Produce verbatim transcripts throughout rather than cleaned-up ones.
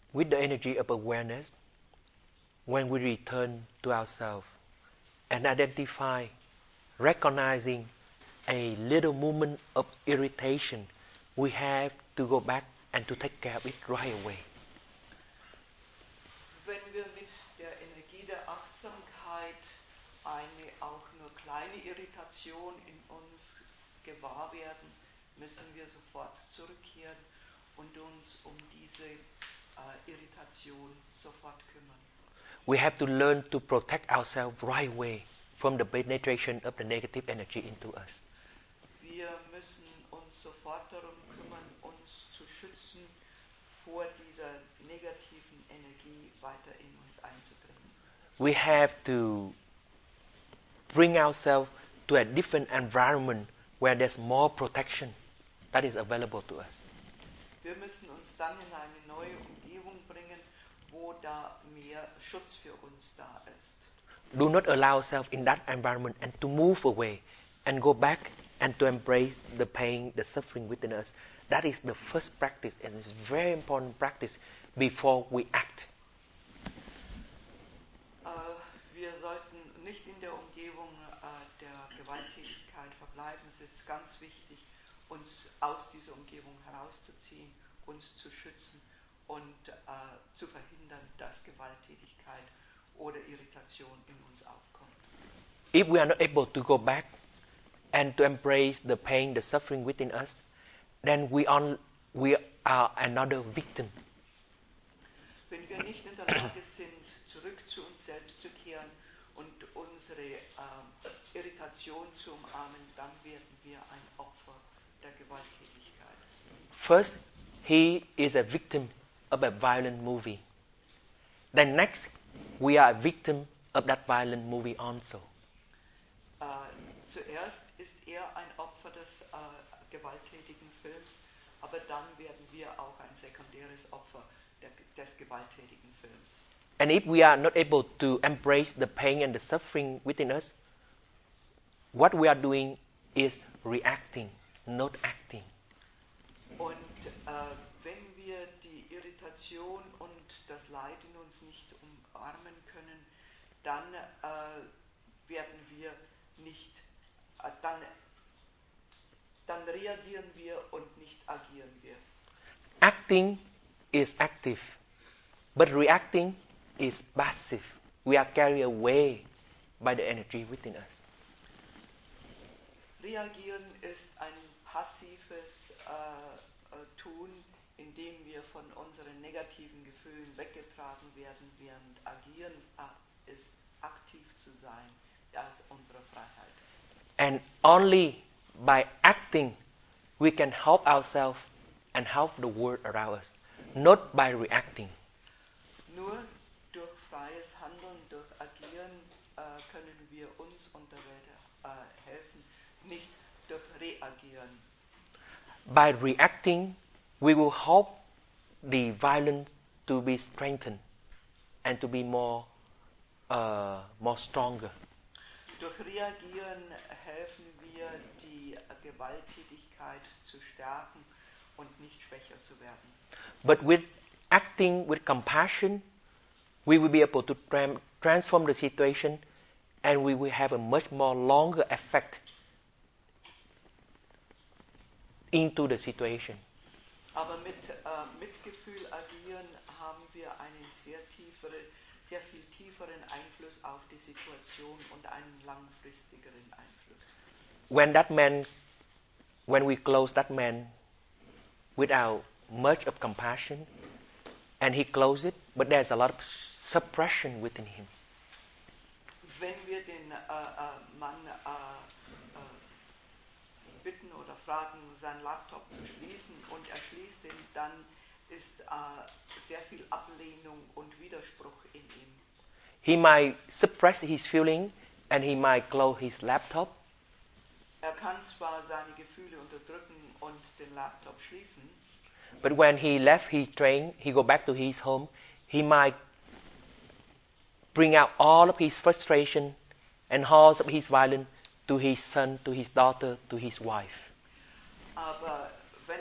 with the energy of awareness, when we return to ourselves and identify, recognizing a little moment of irritation, we have to go back and to take care of it right away. Wenn wir mit der Energie der Achtsamkeit eine auch nur kleine Irritation in uns gewahr werden, müssen wir sofort zurückkehren und uns um diese äh, Irritation sofort kümmern. We have to learn to protect ourselves right away from the penetration of the negative energy into us. Wir müssen uns sofort darum kümmern, uns zu schützen, vor dieser negativen Energie weiter in uns einzudringen. We have to bring ourselves to a different environment where there's more protection that is available to us. Wir müssen uns dann in eine neue Umgebung bringen, wo da mehr Schutz für uns da ist. Do not allow yourself in that environment and to move away and go back and to embrace the pain, the suffering within us. That is the first practice, and it's very important practice before we act. Uh, wir sollten nicht in der Umgebung uh, der Gewalttätigkeit verbleiben. Es ist ganz wichtig, uns aus dieser Umgebung herauszuziehen, uns zu schützen und uh, zu verhindern, dass Gewalttätigkeit oder Irritation in uns aufkommt. If we are not able to go back and to embrace the pain, the suffering within us, then we are, we are another victim. Wenn wir nicht in der Lage sind, zurück zu uns selbst zu kehren und unsere äh, Irritation zu umarmen, dann werden wir ein Opfer der Gewalttätigkeit. First, he is a victim of a violent movie. Then next, we are a victim of that violent movie also. Äh, zuerst ist er ein Opfer des äh, gewalttätigen Films, aber dann werden wir auch ein sekundäres Opfer der, des gewalttätigen Films. And if we are not able to embrace the pain and the suffering within us, what we are doing is reacting, not acting. Und äh, wenn wir die Irritation und das Leid in uns nicht umarmen können, dann äh, werden wir nicht, äh, dann, dann reagieren wir und nicht agieren wir. Acting is active, but reacting is passive. We are carried away by the energy within us. Reagieren ist ein passives äh, äh, Tun, in dem wir von unseren negativen Gefühlen weggetragen werden, während agieren äh, ist aktiv zu sein, das ist unsere Freiheit. And only by acting we can help ourselves and help the world around us, not by reacting. Nur durch freies Handeln, durch Agieren äh, können wir uns und der Welt äh, helfen, nicht durch Reagieren. By reacting, we will help the violence to be strengthened and to be more, uh, more stronger. Durch Reagieren helfen wir, die Gewalttätigkeit zu stärken und nicht schwächer zu werden. But with acting with compassion, we will be able to tra- transform the situation, and we will have a much more longer effect into the situation. Aber mit äh, Mitgefühl agieren haben wir einen sehr, tiefere, sehr viel tieferen Einfluss auf die Situation und einen langfristigeren Einfluss. When that man, when we close that man without much of compassion, and he closed it, but there's a lot of suppression within him. Wenn wir den äh, äh, Mann äh, äh, bitten oder fragen, seinen Laptop zu schließen und er schließt ihn, dann ist äh, sehr viel Ablehnung und Widerspruch in ihm. He might suppress his feeling and he might close his laptop. Er kann zwar seine Gefühle unterdrücken und den Laptop schließen, but when he left his train, he go back to his home, he might bring out all of his frustration and all of his violence to his son, to his daughter, to his wife. aber wenn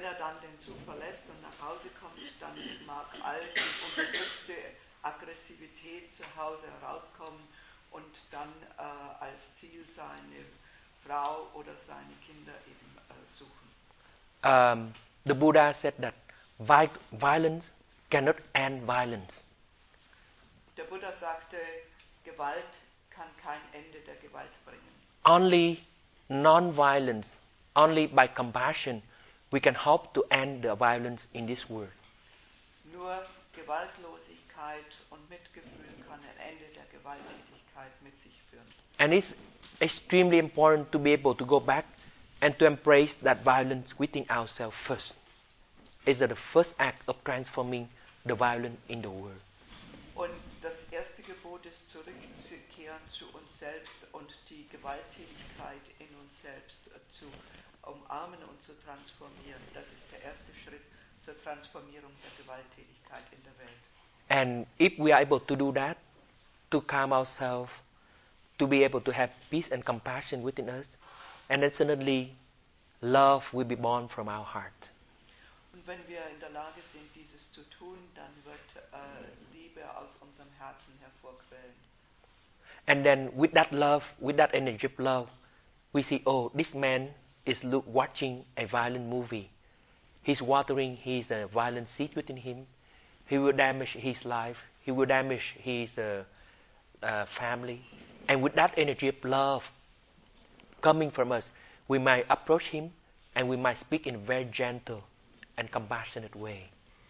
er dann den Zug verlässt und nach Hause kommt, dann mag all die unterdrückte Aggressivität zu Hause herauskommen und dann äh, als Ziel seine Frau oder seine Kinder eben äh, suchen. Um, the Buddha said that vi- violence cannot end violence. Der Buddha sagte, Gewalt kann kein Ende der Gewalt bringen. Only non-violence, only by compassion, we can hope to end the violence in this world. Nur Gewaltlosigkeit und Mitgefühl kann ein Ende der Gewalttätigkeit mit sich führen. And it's extremely important to be able to go back and to embrace that violence within ourselves first. It's the first act of transforming the violence in the world. Und das erste Gebot ist, zurückzukehren zu uns selbst und die Gewalttätigkeit in uns selbst zu umarmen und zu transformieren. Das ist der erste Schritt zur Transformierung der Gewalttätigkeit in der Welt. And if we are able to do that, to calm ourselves, to be able to have peace and compassion within us, and then suddenly love will be born from our heart. Und wenn wir in der Lage sind, dieses zu tun, dann wird äh, Liebe aus unserem Herzen hervorquellen. And then with that love, with that energy of love, we see, oh, this man is look, watching a violent movie. He's watering his uh, violent seed within him. He will damage his life. He will damage his uh, uh, family. And with that energy of love coming from us, we might approach him and we might speak in a very gentle and compassionate way.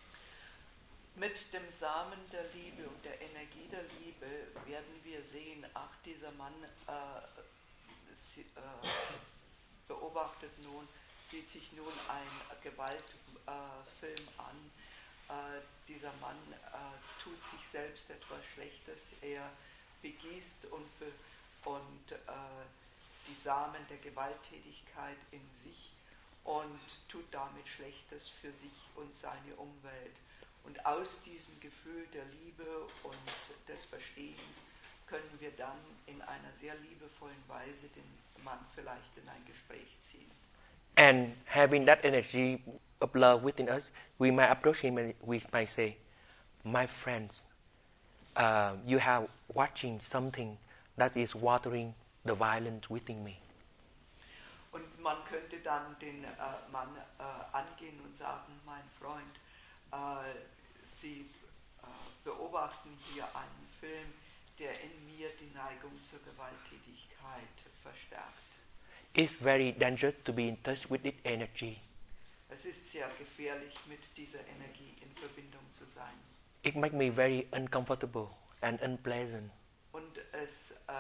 Mit dem Samen der Liebe und der Energie der Liebe werden wir sehen, ach, dieser Mann äh, sie, äh, beobachtet nun, sieht sich nun ein Gewaltfilm äh, an. Äh, dieser Mann äh, tut sich selbst etwas Schlechtes. Er begießt und, und äh, die Samen der Gewalttätigkeit in sich und tut damit Schlechtes für sich und seine Umwelt. Und aus diesem Gefühl der Liebe und des Verstehens können wir dann in einer sehr liebevollen Weise den Mann vielleicht in ein Gespräch ziehen. And having that energy of love within us, we might approach him and we might say, my friends, uh, you have watching something that is watering the violence within me. Und man könnte dann den äh, Mann äh, angehen und sagen, mein Freund, äh, Sie äh, beobachten hier einen Film, der in mir die Neigung zur Gewalttätigkeit verstärkt. It's very dangerous to be in touch with this energy. Es ist sehr gefährlich, mit dieser Energie in Verbindung zu sein. It makes me very uncomfortable and unpleasant. Und es, äh,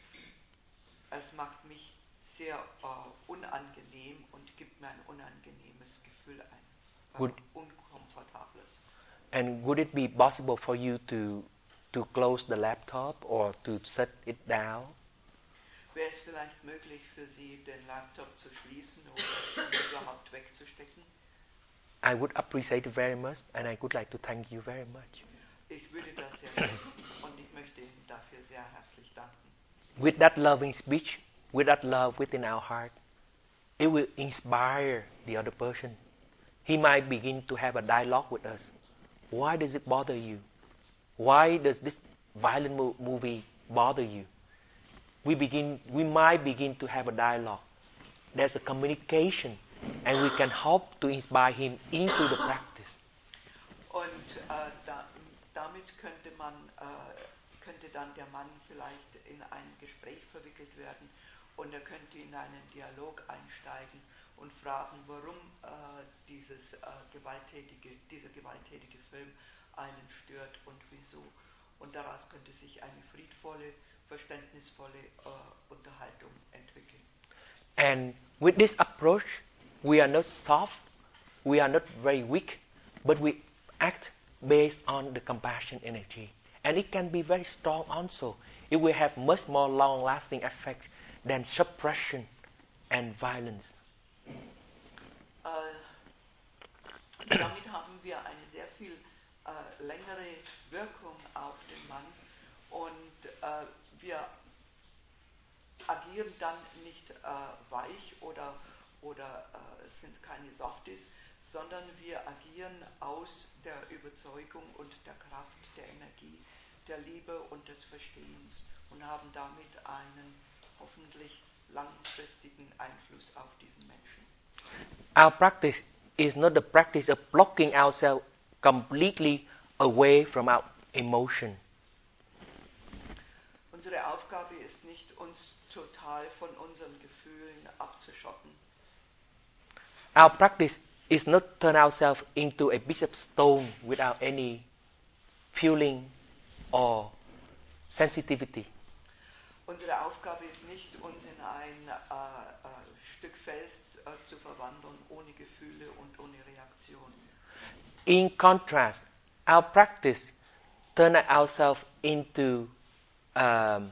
es macht mich sehr äh, unangenehm und gibt mir ein unangenehmes Gefühl ein. Äh, Would, unkomfortables. and would it be possible for you to to close the laptop or to shut it down? Wäre es vielleicht möglich für Sie, den Laptop zu schließen oder ihn überhaupt wegzustecken? I would appreciate it very much and I would like to thank you very much. Ich würde das sehr schätzen und ich möchte Ihnen dafür sehr herzlich danken. With that loving speech, with that love within our heart, it will inspire the other person. He might begin to have a dialogue with us. Why does it bother you? Why does this violent mo- movie bother you? We begin, we might begin to have a dialogue. There's a communication, and we can hope to inspire him into the practice. Und äh, da, damit könnte man, äh, könnte dann der Mann vielleicht in ein Gespräch verwickelt werden und er könnte in einen Dialog einsteigen und fragen, warum äh, dieses, äh, gewalttätige, dieser gewalttätige Film einen stört und wieso. Und daraus könnte sich eine friedvolle, verständnisvolle äh, Unterhaltung entwickeln. And with this approach, we are not soft, we are not very weak, but we act based on the compassion energy. And it can be very strong also. It will have much more long-lasting effect than suppression and violence. Äh, damit haben wir eine sehr viel äh, längere Wirkung auf den Mann und äh, wir agieren dann nicht äh, weich oder, oder äh, sind keine Softies, sondern wir agieren aus der Überzeugung und der Kraft, der Energie, der Liebe und des Verstehens und haben damit einen hoffentlich langfristigen Einfluss auf diesen Menschen. Our practice is not the practice of blocking ourselves completely away from our emotion. Unsere Aufgabe ist nicht, uns total von unseren Gefühlen abzuschotten. Our practice is not turn ourselves into a piece of stone without any feeling or sensitivity. Unsere Aufgabe ist nicht, uns in ein äh, äh, Stück Fels äh, zu verwandeln, ohne Gefühle und ohne Reaktion. In contrast, our practice turn ourselves into um,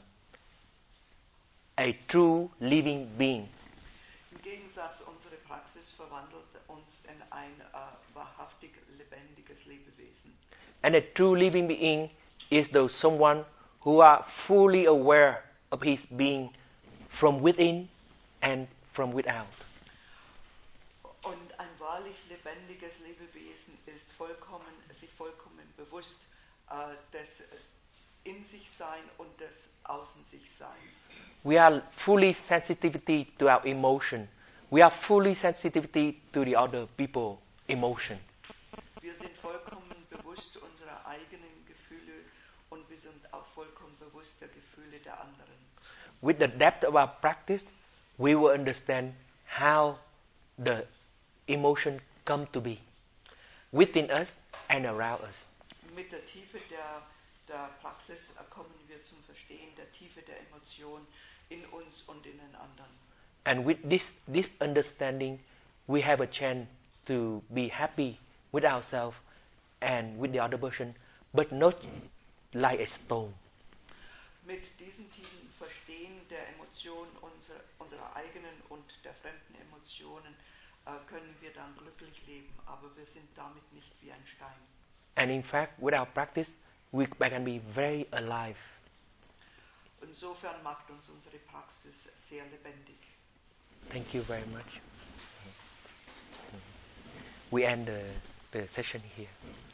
a true living being. Im Gegensatz, unsere Praxis verwandelt uns in ein äh, wahrhaftig lebendiges Lebewesen. And a true living being is those someone who are fully aware of his being from within and from without. Und ein wahrlich lebendiges Lebewesen ist vollkommen, sich vollkommen bewusst äh, des In-sich-Sein und des Außen-sich-Seins. We are fully sensitivity to our emotion. We are fully sensitivity to the other people emotion. Wir sind vollkommen bewusst unserer eigenen Gefühle und wir sind auch vollkommen bewusst der Gefühle der anderen. With the depth of our practice, we will understand how the emotion come to be within us and around us. Mit der Tiefe der, der Praxis kommen wir zum Verstehen der Tiefe der Emotion in uns und in den anderen. And with this, this understanding, we have a chance to be happy with ourselves and with the other person, but not like a stone. Mit diesem tiefen Verstehen der Emotionen unserer, unserer eigenen und der fremden Emotionen äh, können wir dann glücklich leben, aber wir sind damit nicht wie ein Stein. And in fact, with our practice, we can be very alive. Insofern macht uns unsere Praxis sehr lebendig. Thank you very much. We end the, the session here.